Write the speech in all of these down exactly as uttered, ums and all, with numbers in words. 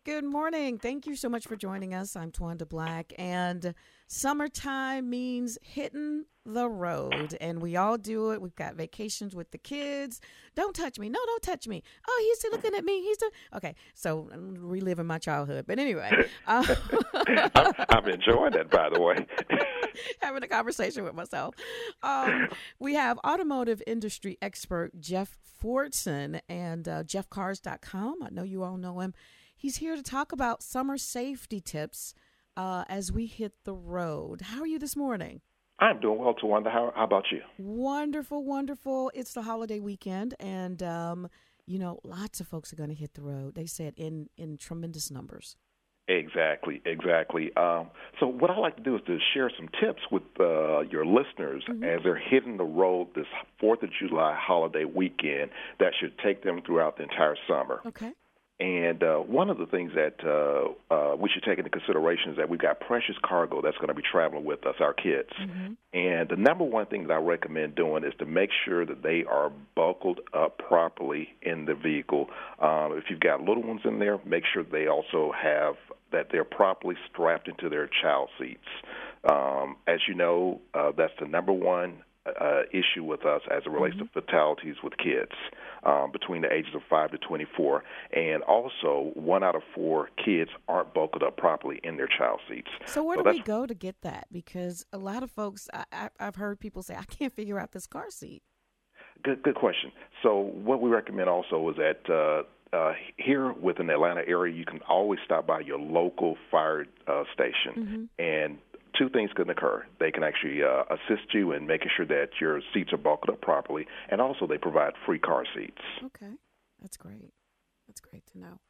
Good morning. Thank you so much for joining us. I'm Twanda Black, and summertime means hitting the road, and we all do it. We've got vacations with the kids. Don't touch me. No, don't touch me. Oh, he's still looking at me. He's still okay. So I'm reliving my childhood, but anyway, uh, I'm, I'm enjoying that, by the way. having a conversation with myself. Um, we have automotive industry expert Jeff Fordson and uh, Jeff Cars dot com. I know you all know him. He's here to talk about summer safety tips uh, as we hit the road. How are you this morning? I'm doing well, Tawanda. How, how about you? Wonderful, wonderful. It's the holiday weekend, and, um, you know, lots of folks are going to hit the road. They said in, in tremendous numbers. Exactly, exactly. Um, so what I like to do is to share some tips with uh, your listeners mm-hmm. as they're hitting the road this fourth of July holiday weekend that should take them throughout the entire summer. Okay. And uh, one of the things that uh, uh, we should take into consideration is that we've got precious cargo that's going to be traveling with us, our kids. Mm-hmm. And the number one thing that I recommend doing is to make sure that they are buckled up properly in the vehicle. Um, if you've got little ones in there, make sure they also have that they're properly strapped into their child seats. Um, as you know, uh, that's the number one Uh, issue with us as it relates mm-hmm. to fatalities with kids um, between the ages of five to twenty-four. And also, one out of four kids aren't buckled up properly in their child seats. So where so do we go to get that? Because a lot of folks, I, I, I've heard people say, I can't figure out this car seat. Good, good question. So what we recommend also is that uh, uh, here within the Atlanta area, you can always stop by your local fire uh, station mm-hmm. and two things can occur. They can actually uh, assist you in making sure that your seats are buckled up properly, and also they provide free car seats. Okay. That's great. That's great to know.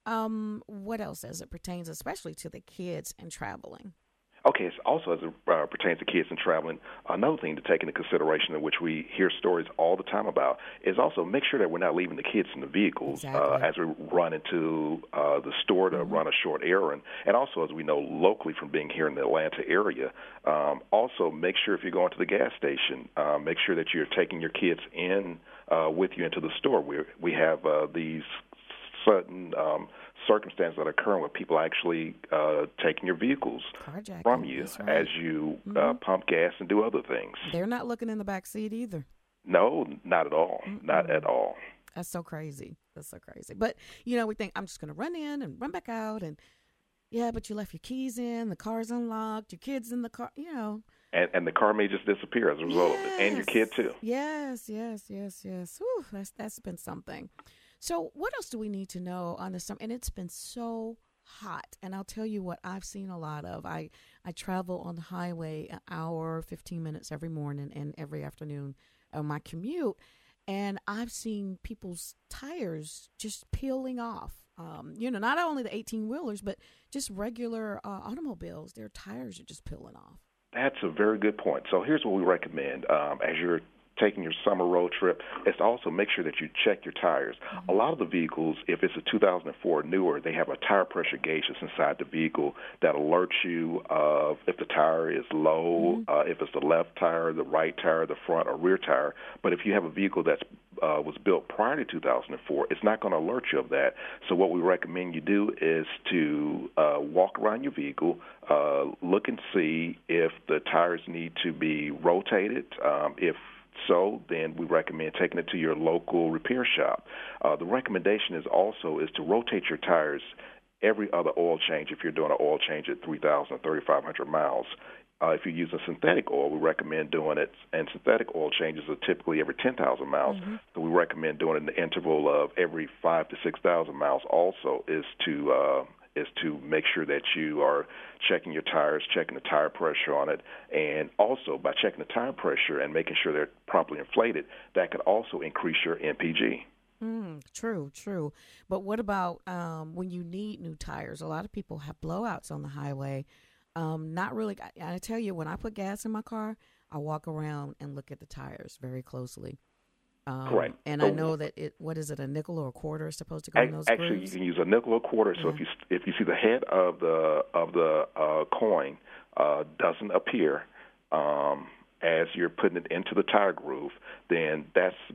Um, what else as it pertains, especially to the kids and traveling? Okay, so also as it uh, pertains to kids and traveling, another thing to take into consideration, in which we hear stories all the time about, is also make sure that we're not leaving the kids in the vehicles exactly. uh, as we run into uh, the store to mm-hmm. run a short errand. And also, as we know locally from being here in the Atlanta area, um, also make sure if you're going to the gas station, uh, make sure that you're taking your kids in uh, with you into the store. We we have uh, these certain um, circumstances that occur where people actually uh, taking your vehicles Carjacking, from you right. as you mm-hmm. uh, pump gas and do other things. They're not looking in the back seat either. No, not at all. Mm-mm. Not at all. That's so crazy. That's so crazy. But, you know, we think, I'm just going to run in and run back out. And, yeah, but you left your keys in, the car's unlocked, your kid's in the car, you know. And, and the car may just disappear as a result yes. of it, and your kid, too. Yes, yes, yes, yes. Whew, that's that's been something. So what else do we need to know on this summer? And it's been so hot. And I'll tell you what I've seen a lot of. I, I travel on the highway an hour, fifteen minutes every morning and every afternoon on my commute. And I've seen people's tires just peeling off. Um, you know, not only the eighteen-wheelers, but just regular uh, automobiles. Their tires are just peeling off. That's a very good point. So here's what we recommend um, as you're taking your summer road trip is to also make sure that you check your tires. Mm-hmm. A lot of the vehicles, if it's a two thousand four newer, they have a tire pressure gauge that's inside the vehicle that alerts you of if the tire is low, mm-hmm. uh, if it's the left tire, the right tire, the front or rear tire. But if you have a vehicle that uh, was built prior to two thousand four, it's not going to alert you of that. So what we recommend you do is to uh, walk around your vehicle, uh, look and see if the tires need to be rotated, um, if so, then we recommend taking it to your local repair shop. Uh, the recommendation is also is to rotate your tires every other oil change if you're doing an oil change at three thousand or thirty-five hundred miles. Uh, if you're using synthetic oil, we recommend doing it, and synthetic oil changes are typically every ten thousand miles. Mm-hmm. So we recommend doing it in the interval of every five to six thousand miles. Also, is to uh, is to make sure that you are checking your tires, checking the tire pressure on it, and also by checking the tire pressure and making sure they're properly inflated, that could also increase your M P G. Mm, true, true. But what about um, when you need new tires? A lot of people have blowouts on the highway. Um, not really. I, I tell you, when I put gas in my car, I walk around and look at the tires very closely. Um, Correct. And so, I know that it. What is it? A nickel or a quarter is supposed to go in those Actually, grooves? you can use a nickel or quarter. So yeah. if you if you see the head of the of the uh, coin uh, doesn't appear um, as you're putting it into the tire groove, then that's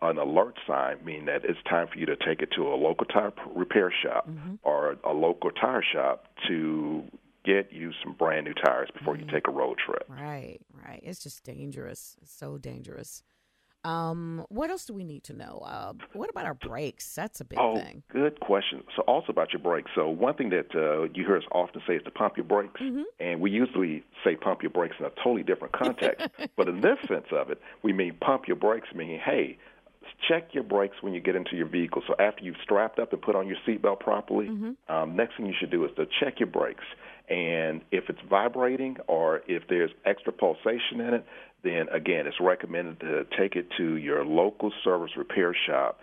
an alert sign, meaning that it's time for you to take it to a local tire repair shop Mm-hmm. or a local tire shop to get you some brand new tires before Mm-hmm. you take a road trip. Right, right. It's just dangerous. It's so dangerous. Um, what else do we need to know? Uh, what about our brakes? That's a big Oh, thing. good question. So also about your brakes. So one thing that uh, you hear us often say is to pump your brakes, Mm-hmm. and we usually say pump your brakes in a totally different context. But in this sense of it, we mean pump your brakes, meaning, hey, check your brakes when you get into your vehicle. So after you've strapped up and put on your seatbelt properly, Mm-hmm. um, next thing you should do is to check your brakes. And if it's vibrating or if there's extra pulsation in it, then again, it's recommended to take it to your local service repair shop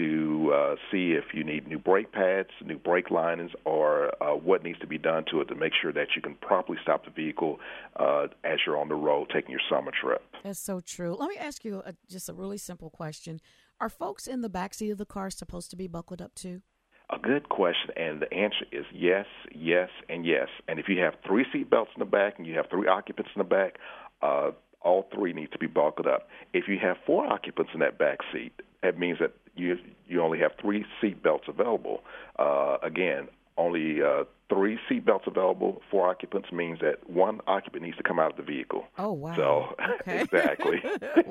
to uh, see if you need new brake pads, new brake linings, or uh, what needs to be done to it to make sure that you can properly stop the vehicle uh, as you're on the road taking your summer trip. That's so true. Let me ask you a, just a really simple question. Are folks in the backseat of the car supposed to be buckled up too? A good question, and the answer is yes, yes, and yes. And if you have three seat belts in the back and you have three occupants in the back, uh, all three need to be buckled up. If you have four occupants in that back seat, that means that you you only have three seat belts available. Uh, again, only uh, three seat belts available. Four occupants means that one occupant needs to come out of the vehicle. Oh, wow. So Okay. exactly.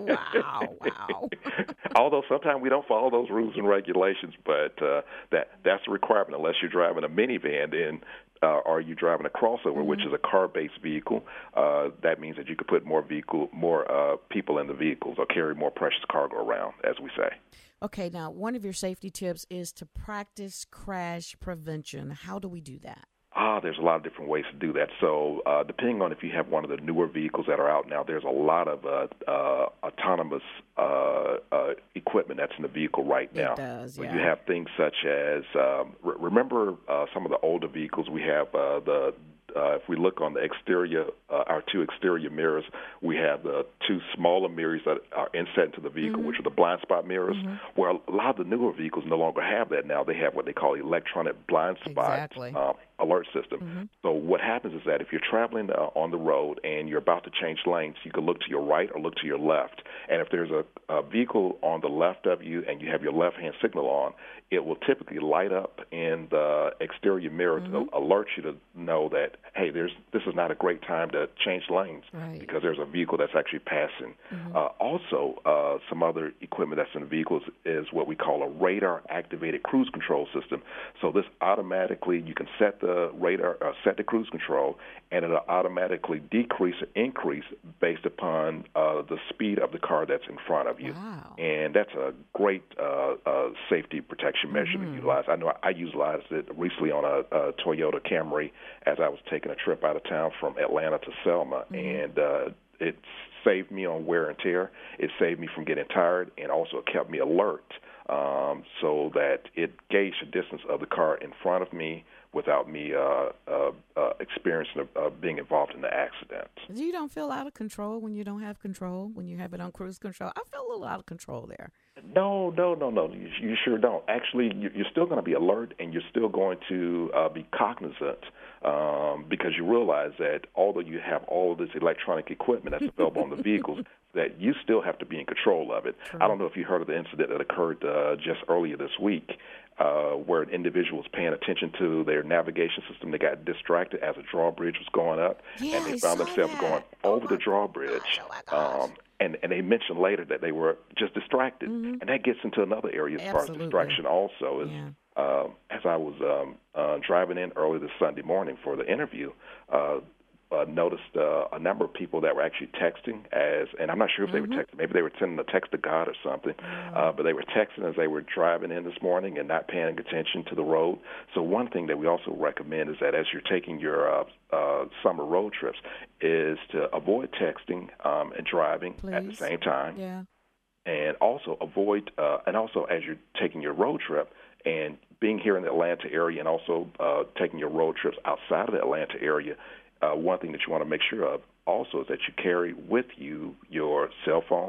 Wow, wow. Although sometimes we don't follow those rules and regulations, but uh, that that's a requirement unless you're driving a minivan. Then uh, or you driving a crossover, Mm-hmm. which is a car-based vehicle. Uh, that means that you could put more vehicle, more uh, people in the vehicles, or carry more precious cargo around, as we say. Okay, now one of your safety tips is to practice crash prevention. How do we do that? Ah, there's a lot of different ways to do that. So uh, depending on if you have one of the newer vehicles that are out now, there's a lot of uh, uh, autonomous uh, uh, equipment that's in the vehicle right now. It does, So yeah. you have things such as, um, re- remember uh, some of the older vehicles, we have uh, the Uh, if we look on the exterior, uh, our two exterior mirrors, we have the two smaller mirrors that are inset into the vehicle, Mm-hmm. which are the blind spot mirrors. Mm-hmm. Well, a lot of the newer vehicles no longer have that now. They have what they call electronic blind spot Exactly. uh, alert system. Mm-hmm. So what happens is that if you're traveling uh, on the road and you're about to change lanes, you can look to your right or look to your left. And if there's a, a vehicle on the left of you and you have your left-hand signal on, it will typically light up in the exterior mirror Mm-hmm. to alert you to know that, hey, there's this is not a great time to change lanes Right. because there's a vehicle that's actually passing. Mm-hmm. Uh, also, uh, some other equipment that's in the vehicles is what we call a radar-activated cruise control system. So this automatically, you can set the radar, uh, set the cruise control, and it'll automatically decrease or increase based upon uh, the speed of the car that's in front of you. Wow. And that's a great uh, uh, safety protection measure Mm-hmm. to utilize. I know I utilized it recently on a, a Toyota Camry as I was taking a trip out of town from Atlanta to Selma, Mm-hmm. and uh, it saved me on wear and tear. It saved me from getting tired, and also kept me alert um, so that it gauged the distance of the car in front of me without me uh, uh, uh, experiencing uh, being involved in the accident. You don't feel out of control when you don't have control, when you have it on cruise control. I feel a little out of control there. No, no, no, no. You, you sure don't. Actually, you- you're still going to be alert, and you're still going to uh, be cognizant um, because you realize that although you have all of this electronic equipment that's available on the vehicles, that you still have to be in control of it. True. I don't know if you heard of the incident that occurred uh, just earlier this week uh, where an individual was paying attention to their navigation system. They got distracted as a drawbridge was going up, Yeah, and they I found saw themselves that. going Oh over my the drawbridge. gosh, oh my gosh. Um, and, and they mentioned later that they were just distracted. Mm-hmm. And that gets into another area as far as Absolutely. distraction also is Yeah. um, as I was um, uh, driving in early this Sunday morning for the interview, uh, uh, noticed uh, a number of people that were actually texting as, and I'm not sure if they Mm-hmm. were texting, maybe they were sending a text to God or something, uh, but they were texting as they were driving in this morning and not paying attention to the road. So one thing that we also recommend is that as you're taking your uh, uh, summer road trips is to avoid texting um, and driving at the Please. same time. Yeah. And also avoid, uh, and also as you're taking your road trip and being here in the Atlanta area and also uh, taking your road trips outside of the Atlanta area, uh, one thing that you want to make sure of also is that you carry with you your cell phone,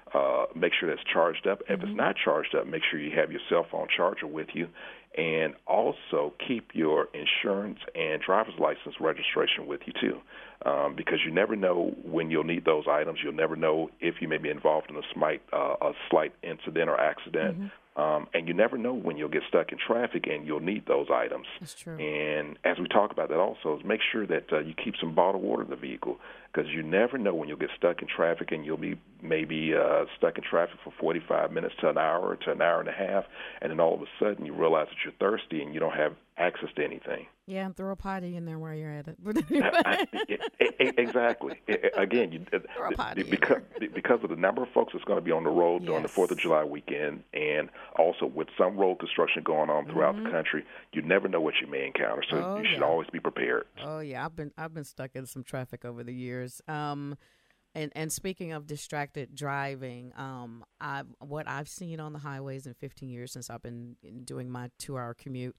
Uh, make sure that's charged up. If Mm-hmm. it's not charged up, make sure you have your cell phone charger with you. And also keep your insurance and driver's license registration with you, too, um, because you never know when you'll need those items. You'll never know if you may be involved in a slight, uh, a slight incident or accident. Mm-hmm. Um, and you never know when you'll get stuck in traffic and you'll need those items. That's true. And as we talk about that also, is make sure that uh, you keep some bottled water in the vehicle, because you never know when you'll get stuck in traffic, and you'll be maybe uh, stuck in traffic for forty-five minutes to an hour to an hour and a half, and then all of a sudden you realize that you're thirsty and you don't have access to anything. Yeah, and throw a potty in there while you're at it. I, I, exactly. Again, you, throw a potty because, in there. because of the number of folks that's going to be on the road yes. during the fourth of July weekend, and also with some road construction going on throughout mm-hmm. the country, you never know what you may encounter. So oh, you should yeah. always be prepared. Oh yeah, I've been I've been stuck in some traffic over the years. Um, and and speaking of distracted driving, um, I what I've seen on the highways in fifteen years since I've been doing my two hour commute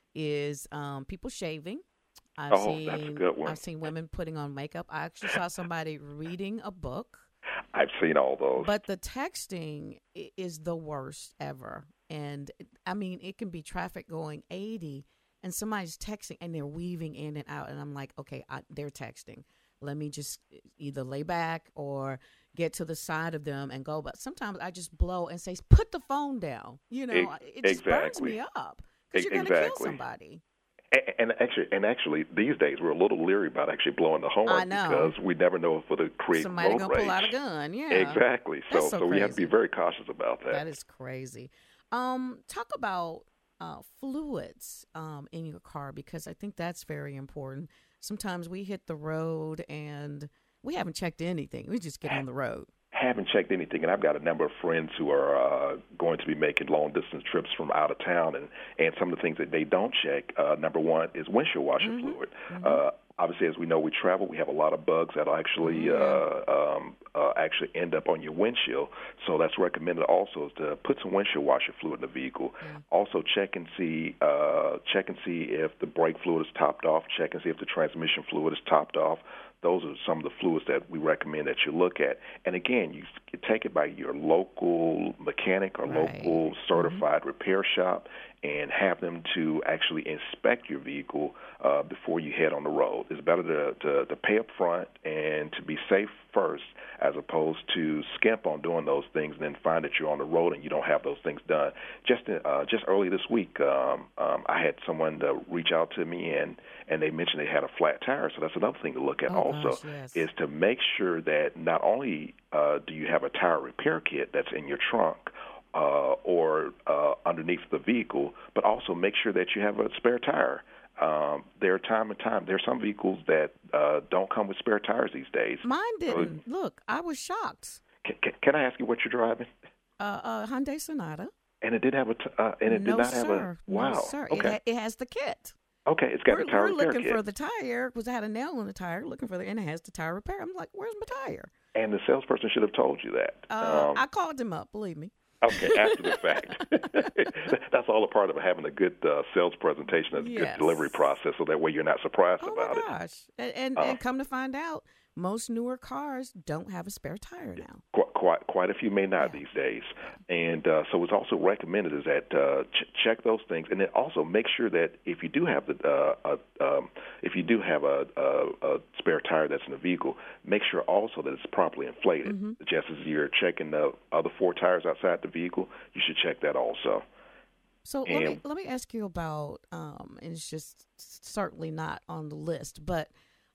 is um people shaving. I've oh, seen, that's a good one. I've seen women putting on makeup. I actually saw somebody reading a book. I've seen all those. But the texting is the worst ever. And, I mean, it can be traffic going eighty, and somebody's texting, and they're weaving in and out. And I'm like, okay, I, they're texting. Let me just either lay back or get to the side of them and go. But sometimes I just blow and say, put the phone down. You know, it, it just exactly. burns me up because you're going to exactly. kill somebody. And, and actually, and actually, these days we're a little leery about actually blowing the horn I know. because we never know if it'll create somebody road gonna rage. pull out a gun. Yeah, exactly. So, That's so, so we have to be very cautious about that. That is crazy. Um, talk about uh, fluids um, in your car, because I think that's very important. Sometimes we hit the road and we haven't checked anything. We just get on the road. Haven't checked anything, and I've got a number of friends who are uh, going to be making long-distance trips from out of town, and, and some of the things that they don't check, uh, number one, is windshield washer mm-hmm. fluid. Mm-hmm. Uh, obviously, as we know, we travel, we have a lot of bugs that'll actually mm-hmm. uh, um, uh, actually end up on your windshield, so that's recommended also is to put some windshield washer fluid in the vehicle. Mm-hmm. Also, check and see uh, check and see if the brake fluid is topped off, check and see if the transmission fluid is topped off. Those are some of the fluids that we recommend that you look at. And again, you take it by your local mechanic or right. local certified mm-hmm. repair shop and have them to actually inspect your vehicle uh, before you head on the road. It's better to, to, to pay up front and to be safe first as opposed to skimp on doing those things and then find that you're on the road and you don't have those things done. Just uh, just early this week, um, um, I had someone uh, reach out to me and, and they mentioned they had a flat tire. So that's another thing to look at oh, also gosh, yes. is to make sure that not only uh, do you have a tire repair kit that's in your trunk uh, or uh, underneath the vehicle, but also make sure that you have a spare tire. Um, there are time and time. There are some vehicles that uh, don't come with spare tires these days. Mine didn't. So, Look, I was shocked. Can, can, can I ask you what you're driving? Uh, uh, Hyundai Sonata. And it did have a. T- uh, and it no, did not sir. have a. Wow. No, sir. Okay. It, ha- it has the kit. Okay, it's got we're, the tire we're repair looking kit. for the tire because I had a nail in the tire. Looking for the and it has the tire repair. I'm like, where's my tire? And the salesperson should have told you that. Uh, um, I called him up. Believe me. Okay, after the fact. That's all a part of having a good uh, sales presentation and a yes. good delivery process, so that way you're not surprised oh about my it. gosh. And, and, uh, and come to find out, most newer cars don't have a spare tire now. Quite, quite, quite a few may not yeah. these days. And uh, so it's also recommended is that uh, ch- check those things, and then also make sure that if you do have the uh, uh, um, if you do have a, a, a spare tire that's in the vehicle, make sure also that it's properly inflated. Mm-hmm. Just as you're checking the other four tires outside the vehicle, you should check that also. So and, let me let me ask you about, um, and it's just certainly not on the list, but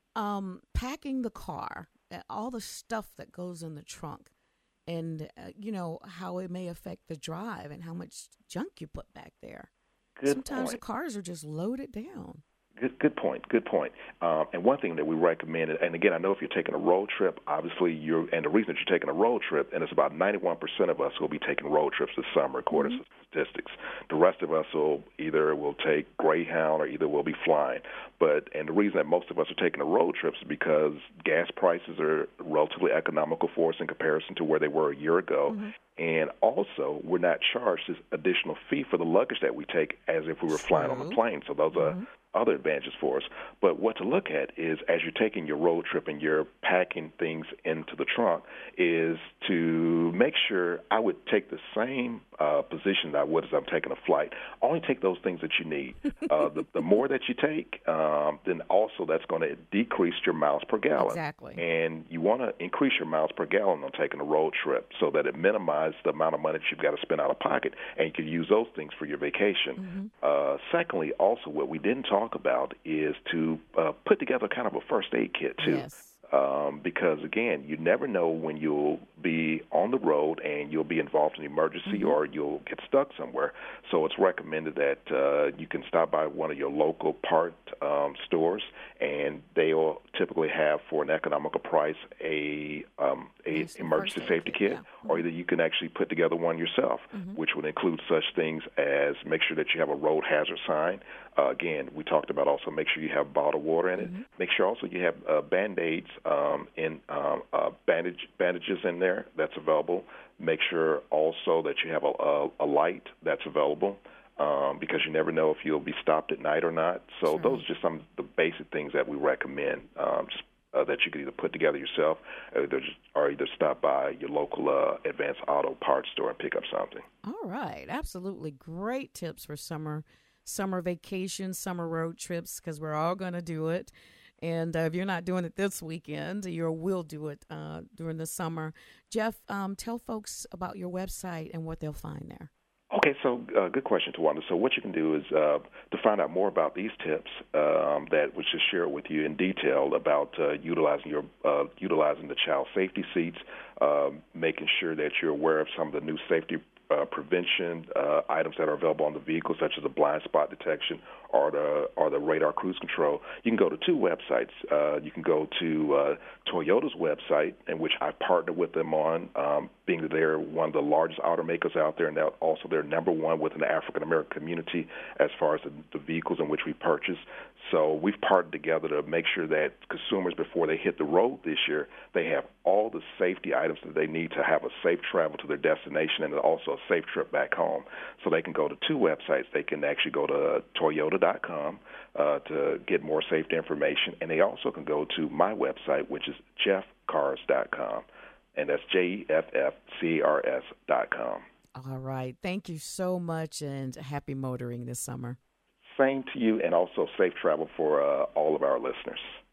um, packing the car, all the stuff that goes in the trunk, and uh, you know how it may affect the drive and how much junk you put back there. Good Sometimes point. the cars are just loaded down. Good, good point. Good point. Um, and one thing that we recommend, and again, I know if you're taking a road trip, obviously you're, and the reason that you're taking a road trip, and it's about ninety-one percent of us will be taking road trips this summer, according mm-hmm. to statistics. The rest of us will either will take Greyhound or either will be flying. But and the reason that most of us are taking the road trips is because gas prices are relatively economical for us in comparison to where they were a year ago. Mm-hmm. And also, we're not charged this additional fee for the luggage that we take as if we were True. flying on a plane. So those mm-hmm. are other advantages for us. But what to look at is as you're taking your road trip and you're packing things into the trunk is to make sure I would take the same uh, position that I would as I'm taking a flight. Only take those things that you need. Uh, the, the more that you take, um, then also that's going to decrease your miles per gallon. Exactly. And you want to increase your miles per gallon on taking a road trip so that it minimizes the amount of money that you've got to spend out of pocket, and you can use those things for your vacation. Mm-hmm. Uh, secondly, also what we didn't talk about is to uh, put together kind of a first aid kit, too. Yes. Um, because, again, you never know when you'll be on the road and you'll be involved in an emergency mm-hmm. or you'll get stuck somewhere. So it's recommended that uh, you can stop by one of your local part um, stores, and they'll typically have, for an economical price, a, um, a emergency safety kit, yeah. mm-hmm. or either you can actually put together one yourself, mm-hmm. which would include such things as make sure that you have a road hazard sign. Uh, again, we talked about also make sure you have bottled water in it. Mm-hmm. Make sure also you have uh, Band-Aids um, in um, uh, bandage bandages in there that's available. Make sure also that you have a, a, a light that's available um, because you never know if you'll be stopped at night or not. So sure. those are just some of the basic things that we recommend um, just, uh, that you can either put together yourself or either, just, or either stop by your local uh, Advanced Auto Parts store and pick up something. All right. Absolutely great tips for summer summer vacation, summer road trips, because we're all going to do it. And uh, if you're not doing it this weekend, you will do it uh, during the summer. Jeff, um, tell folks about your website and what they'll find there. Okay, so uh, good question, Tawanda. So what you can do is uh, to find out more about these tips um, that we should share with you in detail about uh, utilizing your uh, utilizing the child safety seats, uh, making sure that you're aware of some of the new safety Uh, prevention uh, items that are available on the vehicle, such as the blind spot detection or the or the radar cruise control. You can go to two websites. Uh, you can go to uh, Toyota's website, in which I partner with them on, um, being that they're one of the largest automakers out there, and they're also they're number one within the African American community as far as the, the vehicles in which we purchase. So we've partnered together to make sure that consumers, before they hit the road this year, they have all the safety items that they need to have a safe travel to their destination and also a safe trip back home. So they can go to two websites. They can actually go to Toyota dot com uh, to get more safety information, and they also can go to my website, which is Jeff Cars dot com, and that's J E F F C A R S dot com. All right. Thank you so much, and happy motoring this summer. Same to you, and also safe travel for uh, all of our listeners.